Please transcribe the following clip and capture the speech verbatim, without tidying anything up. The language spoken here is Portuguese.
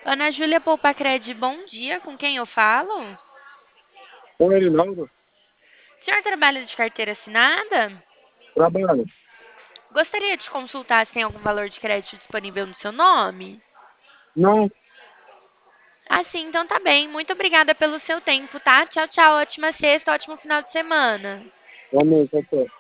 Ana Júlia Poupacred, bom dia. Com quem eu falo? Com ele não, O senhor trabalha de carteira assinada? trabalho. Gostaria de consultar se tem algum valor de crédito disponível no seu nome? Não, Ah, sim, então tá bem. Muito obrigada pelo seu tempo, tá? Tchau, tchau. Ótima sexta, ótimo final de semana. realmente,